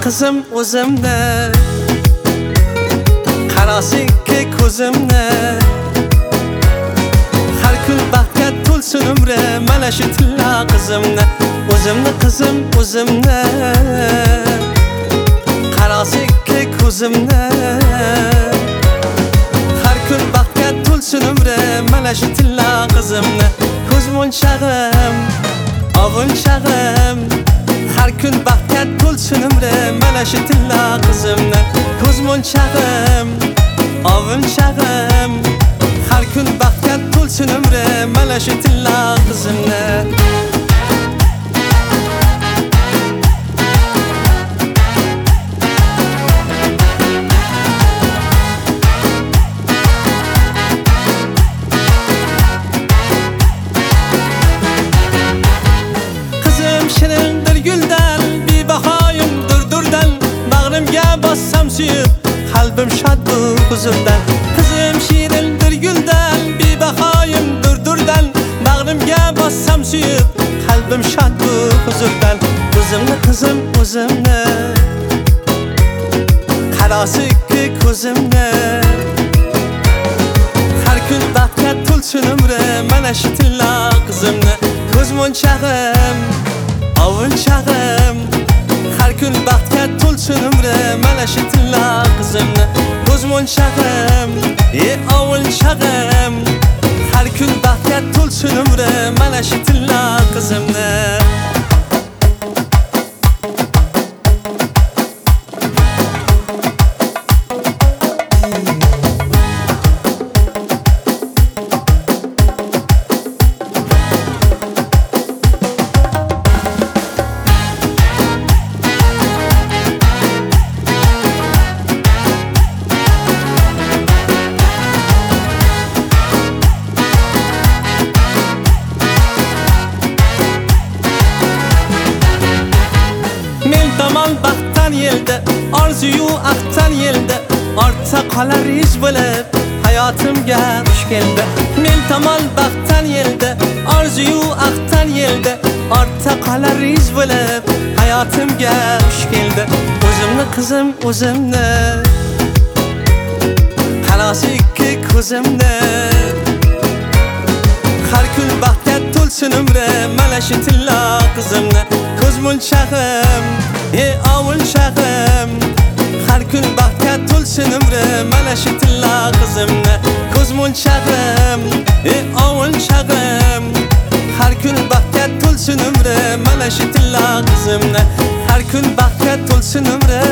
qizim o'zimni, qarasiki ko'zimni. Har kun baxtga to'lsin umrim, mana shu tilla qizimni. O'zimni qizim o'zimni, qarasiki ko'zimni. Har kun baxtga to'lsin umrim, mana shu tilla qizimni. Ko'z monchag'im, ovunchag'im. Har kun baxtga to'lsin umrim, mana shu tilla qizimni. Ko'z monchag'im, ovunchag'im. Har kun baxtga to'lsin umrim, mana shu tilla qizimni. Shirindir guldan, bebahoyim durdurdan. Bag'rimga bossam suyib, qalbim shod bu huzurdan. Qizim shirindir guldan, bebahoyim durdurdan. Bag'rimga bossam suyib, qalbim shod bu huzurdan. O'zimni qizim o'zimni, qarasiki ko'zimni. Har kun baxtga to'lsin umrim, mana shu tilla qizimni. Ko'z monchag'im, ovunchag'im. Har kun baxtga to'lsin umrim, mana shu tilla qizimni. Ko'z monchag'im, ovunchag'im. Har kun baxtga to'lsin umrim, mana shu tilla qizimni. Tamam baxtdan yeldi, orzuyu aqtan yeldi. Ortda qolar iz bo'lib, hayotimga xush keldi. Men tomon baxtdan yeldi, orzuyu aqtan yeldi. Ortda qolar iz bo'lib, hayotimga xush keldi. O'zimni qizim o'zimni, qarasiki ko'zimni. Har kun baxtga to'lsin umrim, mana shu tilla qizimni. Ko'z monchag'im, ovunchag'im. Har kun baxtga to'lsin umrim, mana shu tilla qizimni. Ko'z monchag'im, ovunchag'im. Har kun baxtga to'lsin umrim, mana shu tilla qizimni. Har kun baxtga to'lsin umrim.